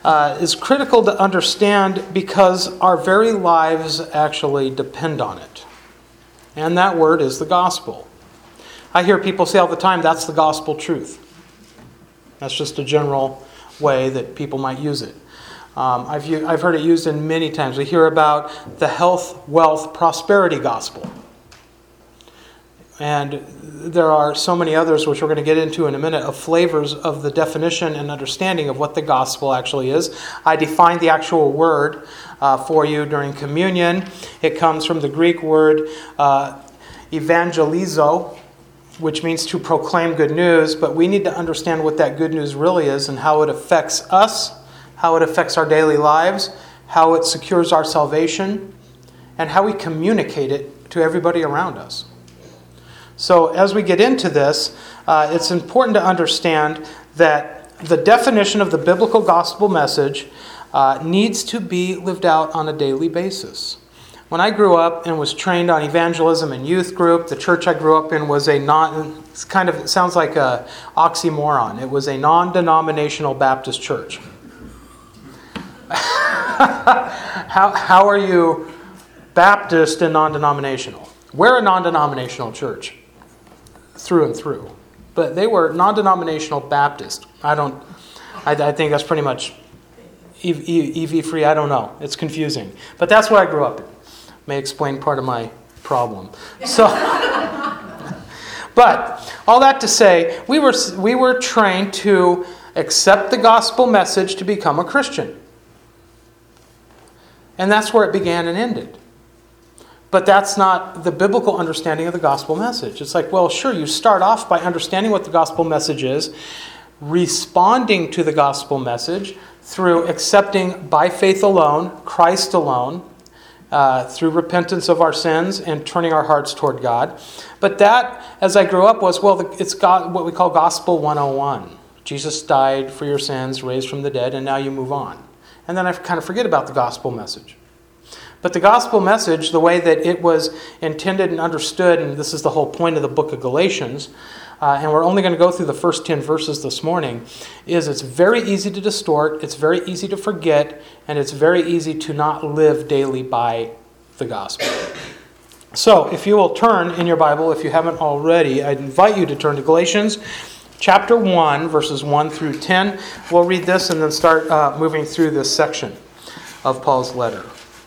is critical to understand because our very lives actually depend on it. And that word is the gospel. I hear people say all the time, that's the gospel truth. That's just a general way that people might use it. I've heard it used in many times. We hear about the health, wealth, prosperity gospel. And there are so many others, which we're going to get into in a minute, of flavors of the definition and understanding of what the gospel actually is. I defined the actual word for you during communion. It comes from the Greek word evangelizo, which means to proclaim good news. But we need to understand what that good news really is and how it affects us, how it affects our daily lives, how it secures our salvation, and how we communicate it to everybody around us. So as we get into this, it's important to understand that the definition of the biblical gospel message needs to be lived out on a daily basis. When I grew up and was trained on evangelism and youth group, the church I grew up in was it sounds like an oxymoron. It was a non-denominational Baptist church. How are you Baptist and non-denominational? We're a non-denominational church. Through and through. But they were non-denominational Baptist. I think that's pretty much EV free. I don't know. It's confusing. But that's where I grew up in. May explain part of my problem. So, but all that to say, we were trained to accept the gospel message to become a Christian. And that's where it began and ended. But that's not the biblical understanding of the gospel message. It's like, well, sure, you start off by understanding what the gospel message is, responding to the gospel message through accepting by faith alone, Christ alone, through repentance of our sins and turning our hearts toward God. But that, as I grew up, was, it's what we call Gospel 101. Jesus died for your sins, raised from the dead, and now you move on. And then I kind of forget about the gospel message. But the gospel message, the way that it was intended and understood, and this is the whole point of the book of Galatians, and we're only going to go through the first 10 verses this morning, is it's very easy to distort, it's very easy to forget, and it's very easy to not live daily by the gospel. So, if you will turn in your Bible, if you haven't already, I invite you to turn to Galatians chapter 1, verses 1 through 10. We'll read this and then start moving through this section of Paul's letter.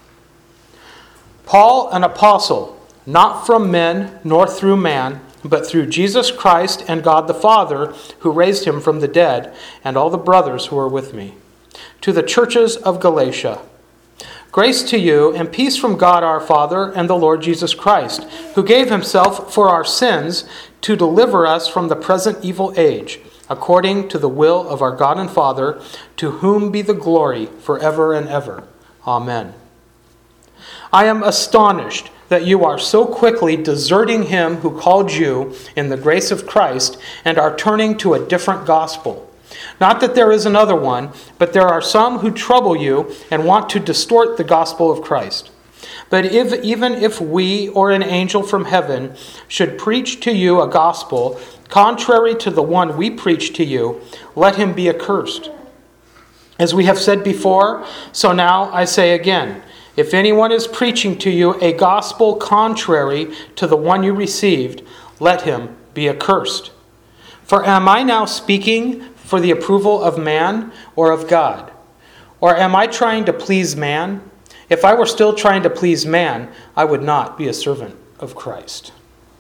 Paul, an apostle, not from men nor through man, but through Jesus Christ and God the Father, who raised him from the dead, and all the brothers who are with me. To the churches of Galatia. Grace to you and peace from God our Father and the Lord Jesus Christ, who gave himself for our sins to deliver us from the present evil age, according to the will of our God and Father, to whom be the glory forever and ever. Amen. I am astonished that you are so quickly deserting him who called you in the grace of Christ and are turning to a different gospel. Not that there is another one, but there are some who trouble you and want to distort the gospel of Christ. But even if we or an angel from heaven should preach to you a gospel contrary to the one we preach to you, let him be accursed. As we have said before, so now I say again, if anyone is preaching to you a gospel contrary to the one you received, let him be accursed. For am I now speaking for the approval of man or of God? Or am I trying to please man? If I were still trying to please man, I would not be a servant of Christ.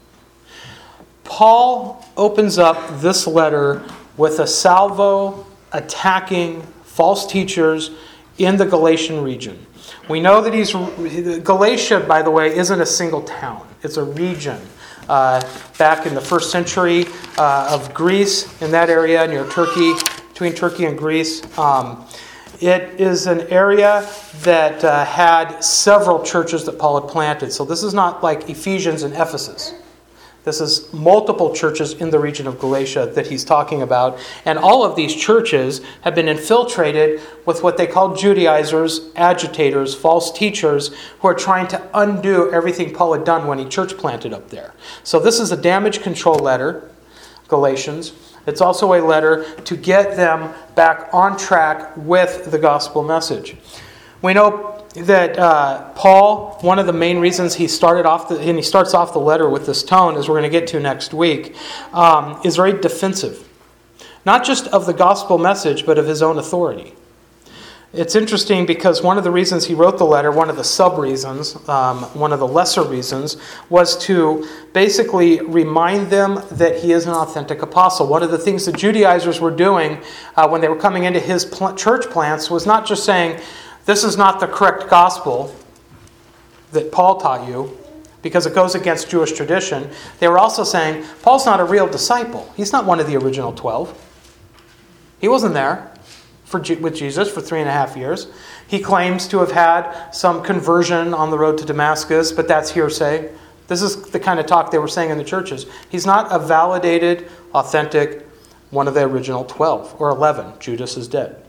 Paul opens up this letter with a salvo attacking false teachers in the Galatian region. We know that Galatia, by the way, isn't a single town. It's a region. Back in the first century of Greece, in that area near Turkey, between Turkey and Greece, it is an area that had several churches that Paul had planted. So this is not like Ephesians and Ephesus. This is multiple churches in the region of Galatia that he's talking about. And all of these churches have been infiltrated with what they call Judaizers, agitators, false teachers who are trying to undo everything Paul had done when he church planted up there. So this is a damage control letter, Galatians. It's also a letter to get them back on track with the gospel message. We know that Paul, one of the main reasons he starts off the letter with this tone, as we're going to get to next week, is very defensive. Not just of the gospel message, but of his own authority. It's interesting because one of the reasons he wrote the letter, one of the sub-reasons, one of the lesser reasons, was to basically remind them that he is an authentic apostle. One of the things the Judaizers were doing when they were coming into his church plants was not just saying, this is not the correct gospel that Paul taught you, because it goes against Jewish tradition. They were also saying, Paul's not a real disciple. He's not one of the original 12. He wasn't there with Jesus for 3.5 years. He claims to have had some conversion on the road to Damascus, but that's hearsay. This is the kind of talk they were saying in the churches. He's not a validated, authentic, one of the original 12 or 11. Judas is dead.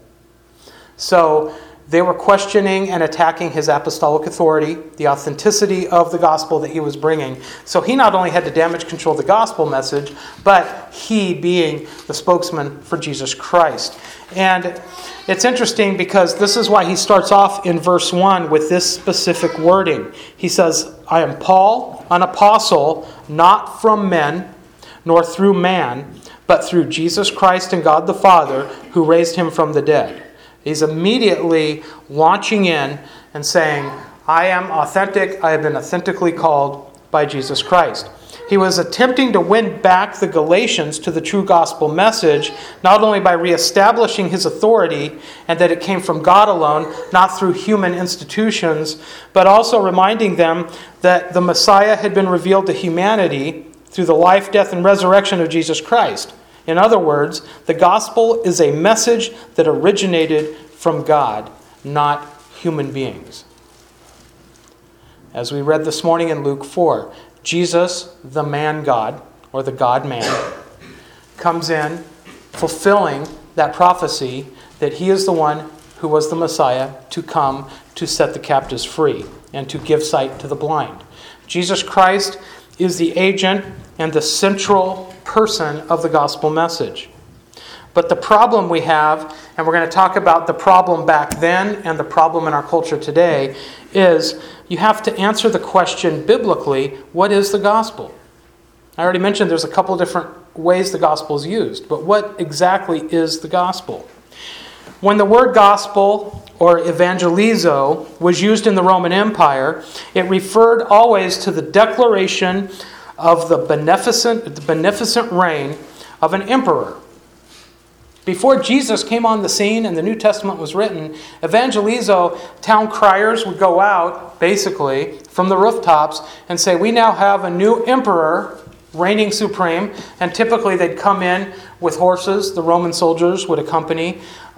So they were questioning and attacking his apostolic authority, the authenticity of the gospel that he was bringing. So he not only had to damage control the gospel message, but he being the spokesman for Jesus Christ. And it's interesting because this is why he starts off in verse 1 with this specific wording. He says, I am Paul, an apostle, not from men, nor through man, but through Jesus Christ and God the Father, who raised him from the dead. He's immediately launching in and saying, I am authentic. I have been authentically called by Jesus Christ. He was attempting to win back the Galatians to the true gospel message, not only by reestablishing his authority and that it came from God alone, not through human institutions, but also reminding them that the Messiah had been revealed to humanity through the life, death, and resurrection of Jesus Christ. In other words, the gospel is a message that originated from God, not human beings. As we read this morning in Luke 4, Jesus, the man God, or the God-man, comes in fulfilling that prophecy that he is the one who was the Messiah to come to set the captives free and to give sight to the blind. Jesus Christ is the agent and the central person of the gospel message. But the problem we have, and we're going to talk about the problem back then and the problem in our culture today, is you have to answer the question biblically, what is the gospel? I already mentioned there's a couple different ways the gospel is used, but what exactly is the gospel? When the word gospel or evangelizo was used in the Roman Empire, it referred always to the declaration of the beneficent reign of an emperor. Before Jesus came on the scene and the New Testament was written, evangelizo, town criers would go out, basically, from the rooftops and say, we now have a new emperor reigning supreme. And typically they'd come in with horses. The Roman soldiers would accompany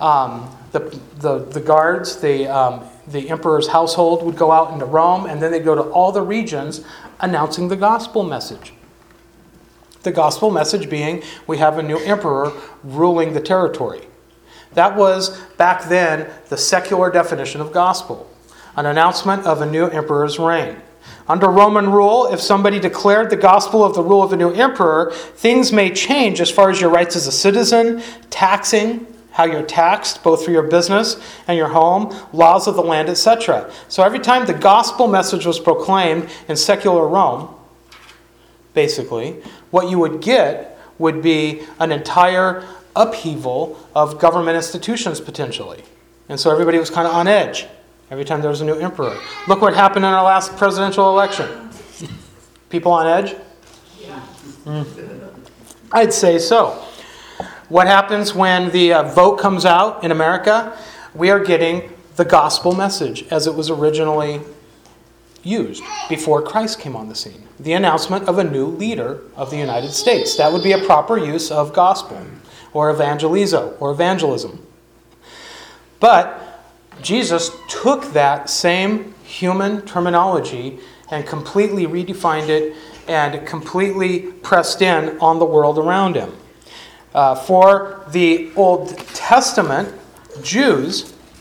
the guards. The emperor's household would go out into Rome, and then they'd go to all the regions announcing the gospel message. The gospel message being, we have a new emperor ruling the territory. That was, back then, the secular definition of gospel. An announcement of a new emperor's reign. Under Roman rule, if somebody declared the gospel of the rule of a new emperor, things may change as far as your rights as a citizen, taxing, how you're taxed, both for your business and your home, laws of the land, etc. So every time the gospel message was proclaimed in secular Rome, basically, what you would get would be an entire upheaval of government institutions, potentially. And so everybody was kind of on edge every time there was a new emperor. Look what happened in our last presidential election. People on edge? Yeah. I'd say so. What happens when the vote comes out in America? We are getting the gospel message as it was originally used before Christ came on the scene. The announcement of a new leader of the United States. That would be a proper use of gospel, or evangelizo, or evangelism. But Jesus took that same human terminology and completely redefined it and completely pressed in on the world around him. For the Old Testament Jews,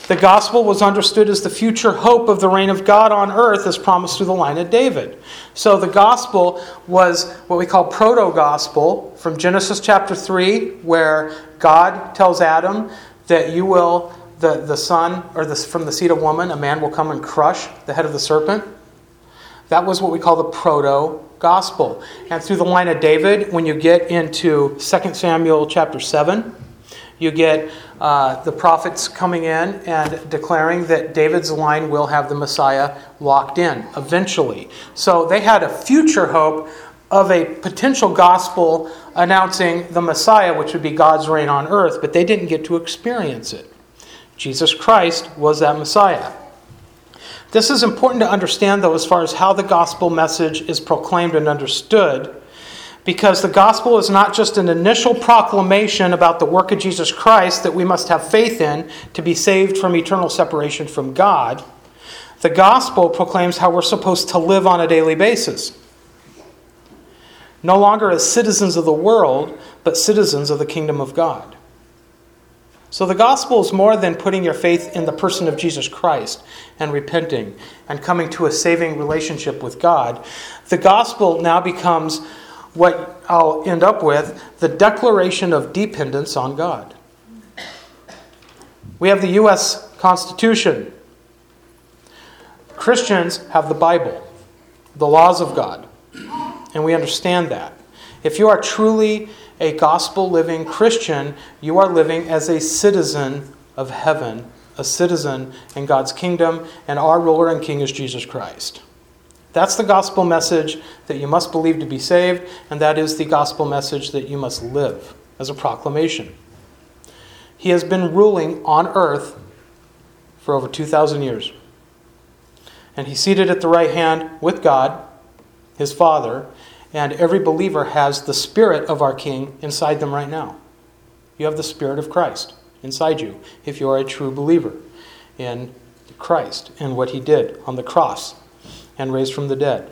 The gospel was understood as the future hope of the reign of God on earth as promised through the line of David. So the gospel was what we call proto-gospel from Genesis chapter 3, where God tells Adam that you will, the son, or from the seed of woman, a man will come and crush the head of the serpent. That was what we call the proto-gospel. And through the line of David, when you get into 2 Samuel chapter 7, you get the prophets coming in and declaring that David's line will have the Messiah locked in eventually. So they had a future hope of a potential gospel announcing the Messiah, which would be God's reign on earth, but they didn't get to experience it. Jesus Christ was that Messiah. This is important to understand, though, as far as how the gospel message is proclaimed and understood, because the gospel is not just an initial proclamation about the work of Jesus Christ that we must have faith in to be saved from eternal separation from God. The gospel proclaims how we're supposed to live on a daily basis. No longer as citizens of the world, but citizens of the kingdom of God. So the gospel is more than putting your faith in the person of Jesus Christ and repenting and coming to a saving relationship with God. The gospel now becomes what I'll end up with, the declaration of dependence on God. We have the U.S. Constitution. Christians have the Bible, the laws of God, and we understand that. If you are truly a gospel-living Christian, you are living as a citizen of heaven, a citizen in God's kingdom, and our ruler and king is Jesus Christ. That's the gospel message that you must believe to be saved, and that is the gospel message that you must live as a proclamation. He has been ruling on earth for over 2,000 years. And he's seated at the right hand with God, his Father, and every believer has the Spirit of our King inside them right now. You have the Spirit of Christ inside you if you are a true believer in Christ and what he did on the cross and raised from the dead.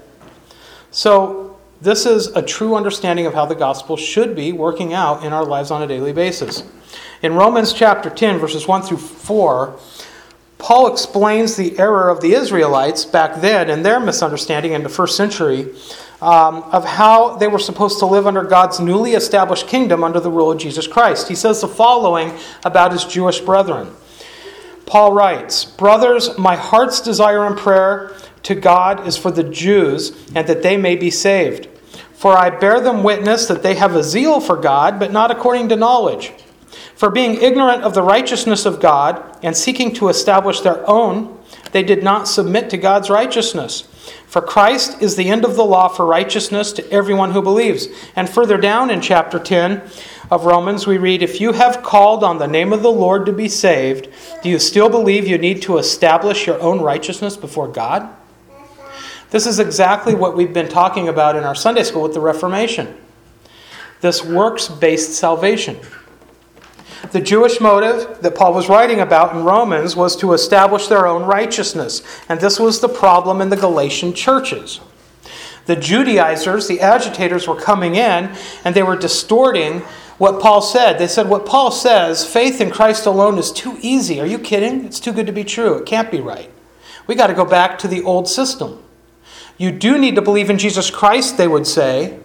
So this is a true understanding of how the gospel should be working out in our lives on a daily basis. In Romans chapter 10, verses 1 through 4, Paul explains the error of the Israelites back then and their misunderstanding in the first century of how they were supposed to live under God's newly established kingdom under the rule of Jesus Christ. He says the following about his Jewish brethren. Paul writes, "Brothers, my heart's desire and prayer to God is for the Jews, and that they may be saved. For I bear them witness that they have a zeal for God, but not according to knowledge. For being ignorant of the righteousness of God, and seeking to establish their own, they did not submit to God's righteousness. For Christ is the end of the law for righteousness to everyone who believes." And further down in chapter 10 of Romans, we read, "If you have called on the name of the Lord to be saved, do you still believe you need to establish your own righteousness before God?" This is exactly what we've been talking about in our Sunday school with the Reformation. This works-based salvation. The Jewish motive that Paul was writing about in Romans was to establish their own righteousness. And this was the problem in the Galatian churches. The Judaizers, the agitators, were coming in and they were distorting what Paul said. They said, what Paul says, faith in Christ alone is too easy. Are you kidding? It's too good to be true. It can't be right. We got to go back to the old system. You do need to believe in Jesus Christ, they would say,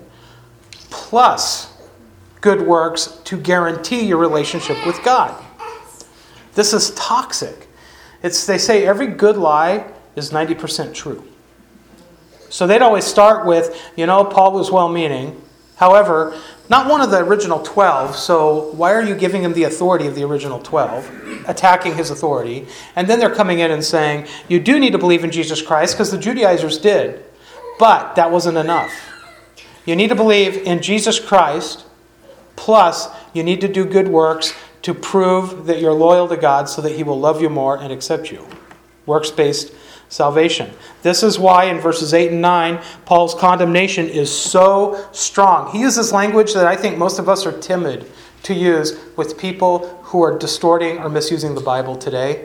plus good works to guarantee your relationship with God. This is toxic. They say every good lie is 90% true. So they'd always start with, Paul was well-meaning. However, not one of the original 12, so why are you giving him the authority of the original 12, attacking his authority? And then they're coming in and saying, you do need to believe in Jesus Christ, because the Judaizers did, but that wasn't enough. You need to believe in Jesus Christ, plus you need to do good works to prove that you're loyal to God so that he will love you more and accept you. Works-based salvation. This is why in verses 8 and 9, Paul's condemnation is so strong. He uses language that I think most of us are timid to use with people who are distorting or misusing the Bible today.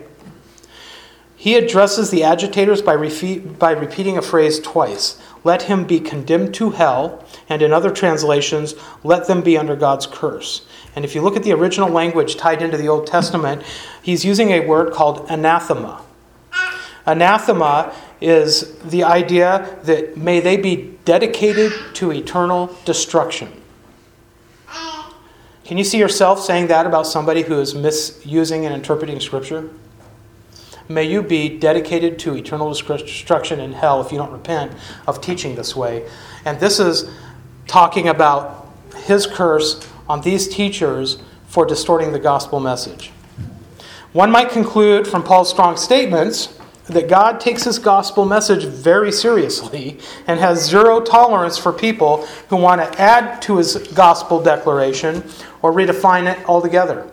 He addresses the agitators by repeating a phrase twice. Let him be condemned to hell, and in other translations, let them be under God's curse. And if you look at the original language tied into the Old Testament, he's using a word called anathema. Anathema is the idea that may they be dedicated to eternal destruction. Can you see yourself saying that about somebody who is misusing and interpreting Scripture? May you be dedicated to eternal destruction in hell if you don't repent of teaching this way. And this is talking about his curse on these teachers for distorting the gospel message. One might conclude from Paul's strong statements that God takes his gospel message very seriously and has zero tolerance for people who want to add to his gospel declaration or redefine it altogether.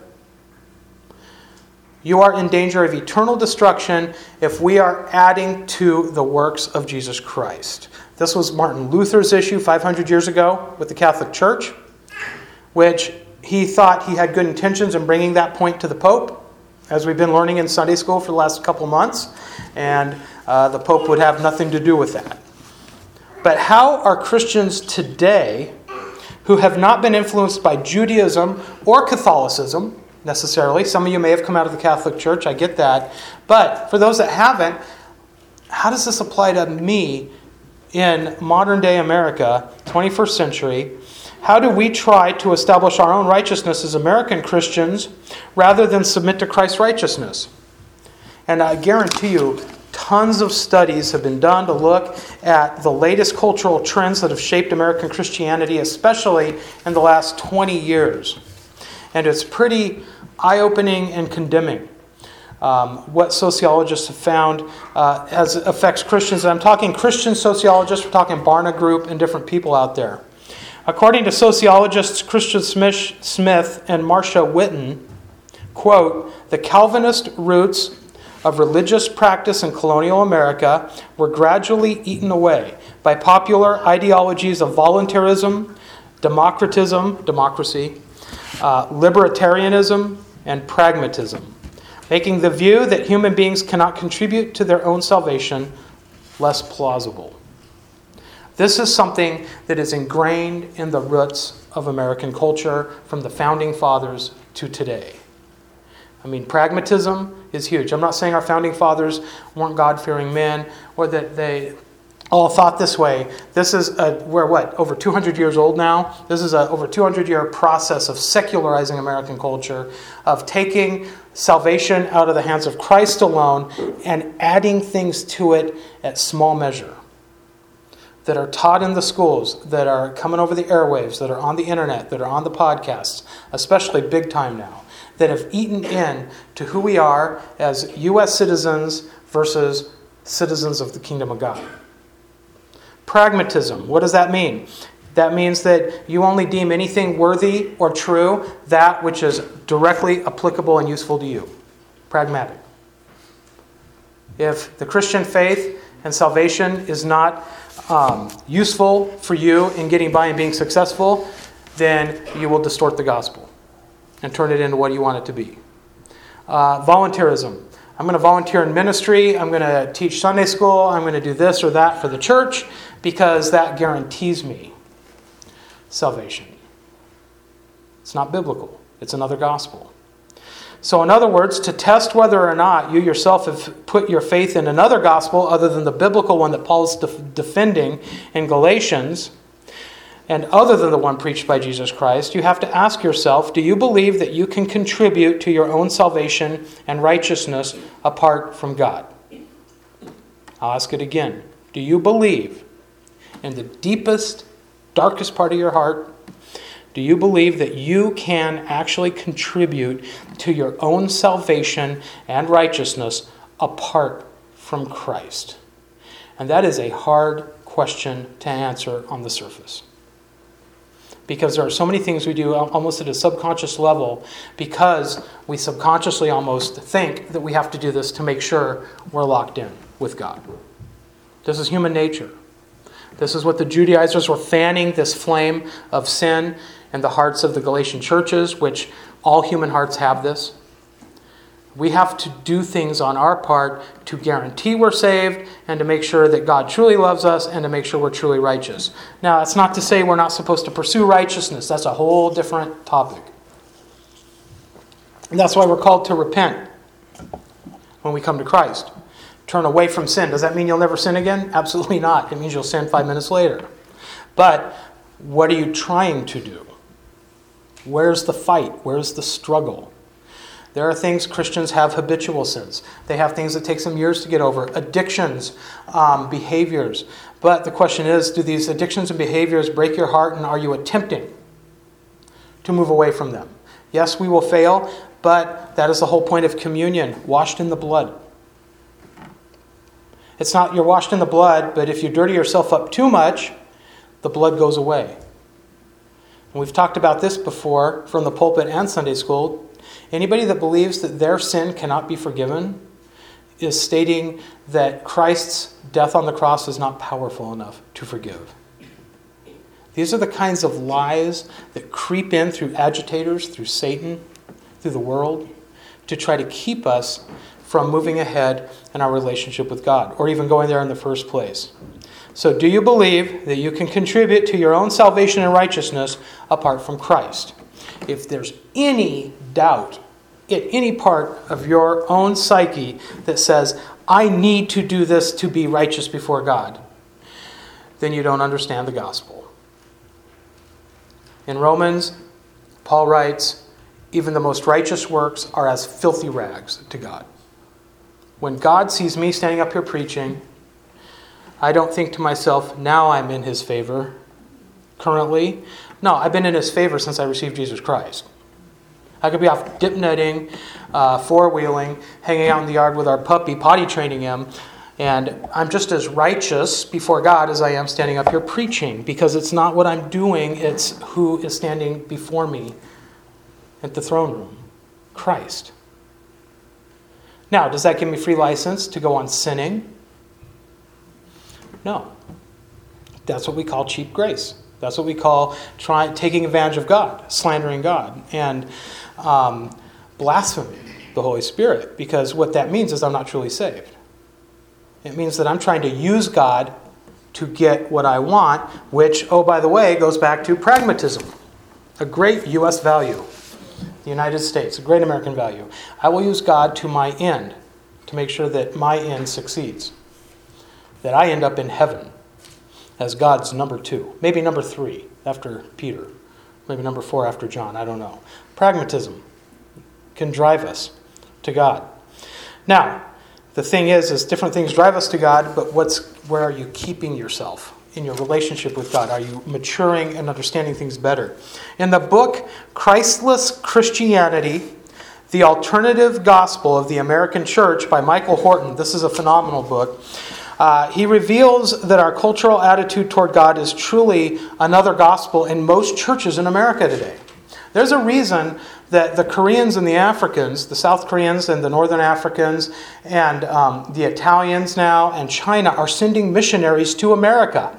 You are in danger of eternal destruction if we are adding to the works of Jesus Christ. This was Martin Luther's issue 500 years ago with the Catholic Church, which he thought he had good intentions in bringing that point to the Pope, as we've been learning in Sunday school for the last couple of months, and the Pope would have nothing to do with that. But how are Christians today, who have not been influenced by Judaism or Catholicism, necessarily. Some of you may have come out of the Catholic Church, I get that. But for those that haven't, how does this apply to me in modern day America, 21st century? How do we try to establish our own righteousness as American Christians rather than submit to Christ's righteousness? And I guarantee you, tons of studies have been done to look at the latest cultural trends that have shaped American Christianity, especially in the last 20 years. And it's pretty eye-opening and condemning what sociologists have found as it affects Christians. And I'm talking Christian sociologists, we're talking Barna Group and different people out there. According to sociologists Christian Smith and Marcia Whitten, quote, the Calvinist roots of religious practice in colonial America were gradually eaten away by popular ideologies of voluntarism, democracy, libertarianism, and pragmatism, making the view that human beings cannot contribute to their own salvation less plausible. This is something that is ingrained in the roots of American culture from the founding fathers to today. I mean, pragmatism is huge. I'm not saying our founding fathers weren't God-fearing men or that they all thought this way. This is we're over 200 years old now. This is a over 200-year process of secularizing American culture, of taking salvation out of the hands of Christ alone and adding things to it at small measure that are taught in the schools, that are coming over the airwaves, that are on the internet, that are on the podcasts, especially big time now, that have eaten in to who we are as U.S. citizens versus citizens of the kingdom of God. Pragmatism, what does that mean? That means that you only deem anything worthy or true that which is directly applicable and useful to you. Pragmatic. If the Christian faith and salvation is not useful for you in getting by and being successful, then you will distort the gospel and turn it into what you want it to be. Voluntarism. I'm going to volunteer in ministry. I'm going to teach Sunday school. I'm going to do this or that for the church because that guarantees me salvation. It's not biblical. It's another gospel. So in other words, to test whether or not you yourself have put your faith in another gospel other than the biblical one that Paul's defending in Galatians, and other than the one preached by Jesus Christ, you have to ask yourself, do you believe that you can contribute to your own salvation and righteousness apart from God? I'll ask it again. Do you believe in the deepest, darkest part of your heart, do you believe that you can actually contribute to your own salvation and righteousness apart from Christ? And that is a hard question to answer on the surface. Because there are so many things we do almost at a subconscious level because we subconsciously almost think that we have to do this to make sure we're locked in with God. This is human nature. This is what the Judaizers were fanning, this flame of sin in the hearts of the Galatian churches, which all human hearts have this. We have to do things on our part to guarantee we're saved and to make sure that God truly loves us and to make sure we're truly righteous. Now, that's not to say we're not supposed to pursue righteousness. That's a whole different topic. And that's why we're called to repent when we come to Christ. Turn away from sin. Does that mean you'll never sin again? Absolutely not. It means you'll sin 5 minutes later. But what are you trying to do? Where's the fight? Where's the struggle? There are things Christians have habitual sins. They have things that take some years to get over. Addictions, behaviors. But the question is, do these addictions and behaviors break your heart, and are you attempting to move away from them? Yes, we will fail, but that is the whole point of communion, washed in the blood. It's not you're washed in the blood, but if you dirty yourself up too much, the blood goes away. And we've talked about this before from the pulpit and Sunday school. Anybody that believes that their sin cannot be forgiven is stating that Christ's death on the cross is not powerful enough to forgive. These are the kinds of lies that creep in through agitators, through Satan, through the world, to try to keep us from moving ahead in our relationship with God, or even going there in the first place. So do you believe that you can contribute to your own salvation and righteousness apart from Christ? If there's any doubt in any part of your own psyche that says, I need to do this to be righteous before God, then you don't understand the gospel. In Romans, Paul writes, even the most righteous works are as filthy rags to God. When God sees me standing up here preaching, I don't think to myself, now I'm in his favor currently. No, I've been in his favor since I received Jesus Christ. I could be off dip netting, four-wheeling, hanging out in the yard with our puppy, potty training him, and I'm just as righteous before God as I am standing up here preaching, because it's not what I'm doing, it's who is standing before me at the throne room, Christ. Now, does that give me free license to go on sinning? No. That's what we call cheap grace. That's what we call taking advantage of God, slandering God, and blaspheming the Holy Spirit, because what that means is I'm not truly saved. It means that I'm trying to use God to get what I want, which, oh, by the way, goes back to pragmatism, a great U.S. value. The United States, a great American value. I will use God to my end, to make sure that my end succeeds, that I end up in heaven as God's number 2, maybe number 3 after Peter, maybe number 4 after John, I don't know. Pragmatism can drive us to God. Now, the thing is different things drive us to God, but where are you keeping yourself in your relationship with God? Are you maturing and understanding things better? In the book, Christless Christianity, The Alternative Gospel of the American Church by Michael Horton, this is a phenomenal book. He reveals that our cultural attitude toward God is truly another gospel in most churches in America today. There's a reason that the Koreans and the Africans, the South Koreans and the Northern Africans, and the Italians now, and China are sending missionaries to America.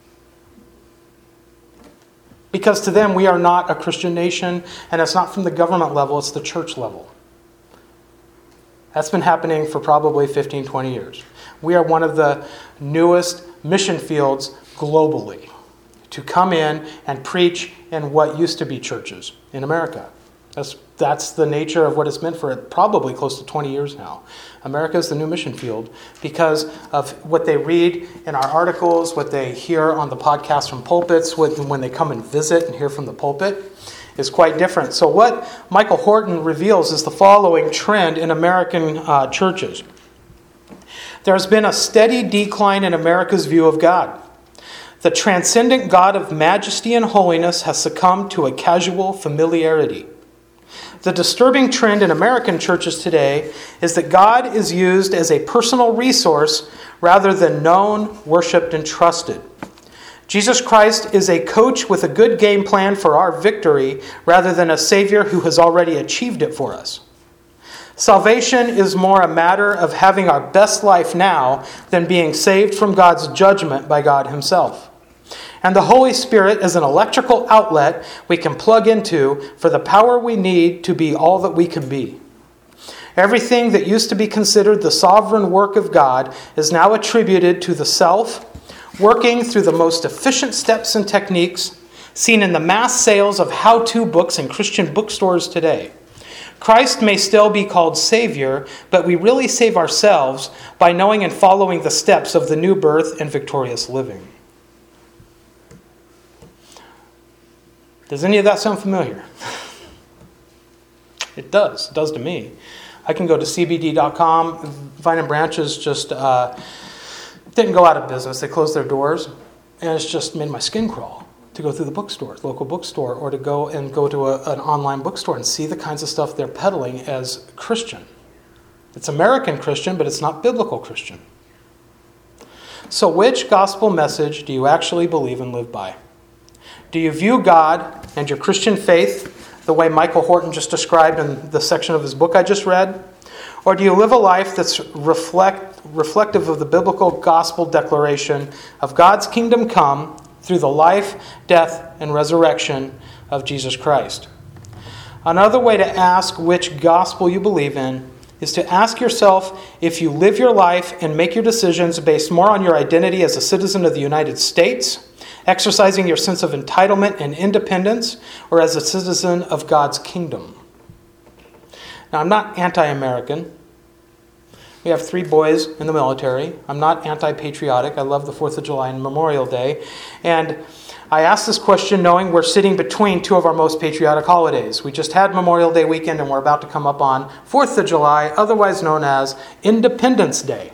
Because to them, we are not a Christian nation, and it's not from the government level, it's the church level. That's been happening for probably 15, 20 years. We are one of the newest mission fields globally to come in and preach in what used to be churches in America. That's the nature of what it's meant for probably close to 20 years now. America is the new mission field because of what they read in our articles, what they hear on the podcast from pulpits, when they come and visit and hear from the pulpit is quite different. So what Michael Horton reveals is the following trend in American churches. There's been a steady decline in America's view of God. The transcendent God of majesty and holiness has succumbed to a casual familiarity. The disturbing trend in American churches today is that God is used as a personal resource rather than known, worshipped, and trusted. Jesus Christ is a coach with a good game plan for our victory rather than a Savior who has already achieved it for us. Salvation is more a matter of having our best life now than being saved from God's judgment by God Himself. And the Holy Spirit is an electrical outlet we can plug into for the power we need to be all that we can be. Everything that used to be considered the sovereign work of God is now attributed to the self, working through the most efficient steps and techniques seen in the mass sales of how-to books in Christian bookstores today. Christ may still be called Savior, but we really save ourselves by knowing and following the steps of the new birth and victorious living. Does any of that sound familiar? It does. It does to me. I can go to cbd.com. Vine and Branches just didn't go out of business. They closed their doors, and it's just made my skin crawl to go through the bookstore, local bookstore, or to go to an online bookstore and see the kinds of stuff they're peddling as Christian. It's American Christian, but it's not biblical Christian. So which gospel message do you actually believe and live by? Do you view God and your Christian faith the way Michael Horton just described in the section of his book I just read? Or do you live a life that's reflective of the biblical gospel declaration of God's kingdom come through the life, death, and resurrection of Jesus Christ? Another way to ask which gospel you believe in is to ask yourself if you live your life and make your decisions based more on your identity as a citizen of the United States, exercising your sense of entitlement and independence, or as a citizen of God's kingdom. Now, I'm not anti-American. We have 3 boys in the military. I'm not anti-patriotic. I love the 4th of July and Memorial Day. And I ask this question knowing we're sitting between 2 of our most patriotic holidays. We just had Memorial Day weekend, and we're about to come up on 4th of July, otherwise known as Independence Day.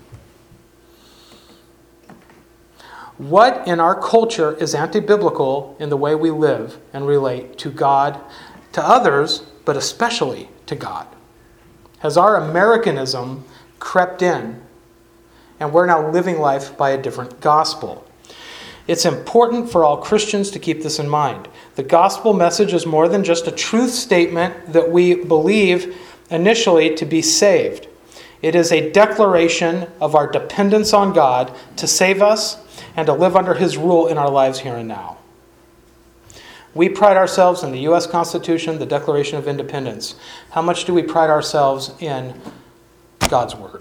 What in our culture is anti-biblical in the way we live and relate to God, to others, but especially to God? Has our Americanism crept in, and we're now living life by a different gospel? It's important for all Christians to keep this in mind. The gospel message is more than just a truth statement that we believe initially to be saved. It is a declaration of our dependence on God to save us and to live under His rule in our lives here and now. We pride ourselves in the U.S. Constitution, the Declaration of Independence. How much do we pride ourselves in God's Word?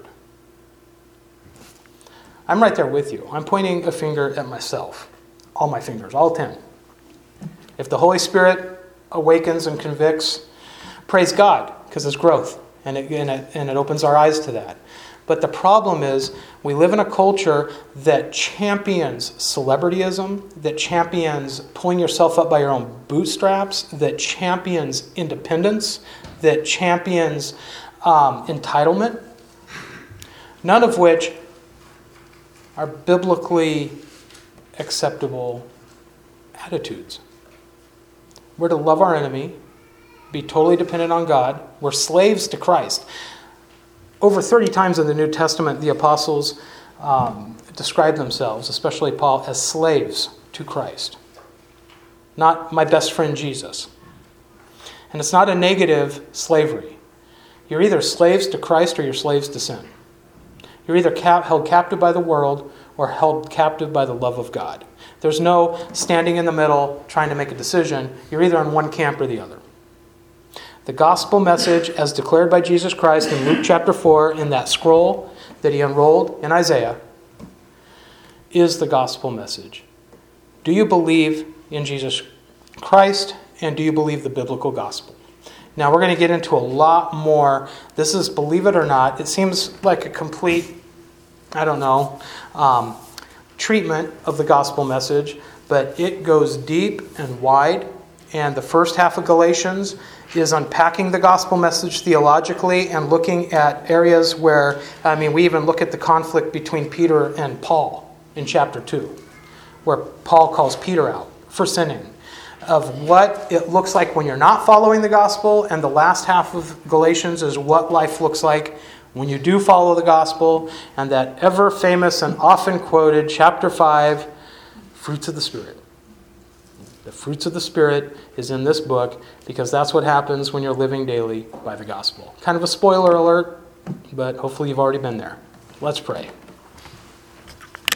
I'm right there with you. I'm pointing a finger at myself. All my fingers, all 10. If the Holy Spirit awakens and convicts, praise God, because it's growth, and it opens our eyes to that. But the problem is we live in a culture that champions celebrityism, that champions pulling yourself up by your own bootstraps, that champions independence, that champions entitlement, none of which are biblically acceptable attitudes. We're to love our enemy, be totally dependent on God. We're slaves to Christ. Over 30 times in the New Testament, the apostles describe themselves, especially Paul, as slaves to Christ. Not my best friend Jesus. And it's not a negative slavery. You're either slaves to Christ or you're slaves to sin. You're either held captive by the world or held captive by the love of God. There's no standing in the middle trying to make a decision. You're either in one camp or the other. The gospel message, as declared by Jesus Christ in Luke chapter 4, in that scroll that he unrolled in Isaiah, is the gospel message. Do you believe in Jesus Christ, and do you believe the biblical gospel? Now, we're going to get into a lot more. This is, believe it or not, it seems like a complete, treatment of the gospel message, but it goes deep and wide. And the first half of Galatians is unpacking the gospel message theologically and looking at areas where, we even look at the conflict between Peter and Paul in chapter 2, where Paul calls Peter out for sinning, of what it looks like when you're not following the gospel. And the last half of Galatians is what life looks like when you do follow the gospel, and that ever famous and often quoted chapter 5, fruits of the Spirit. The fruits of the Spirit is in this book because that's what happens when you're living daily by the gospel. Kind of a spoiler alert, but hopefully you've already been there. Let's pray.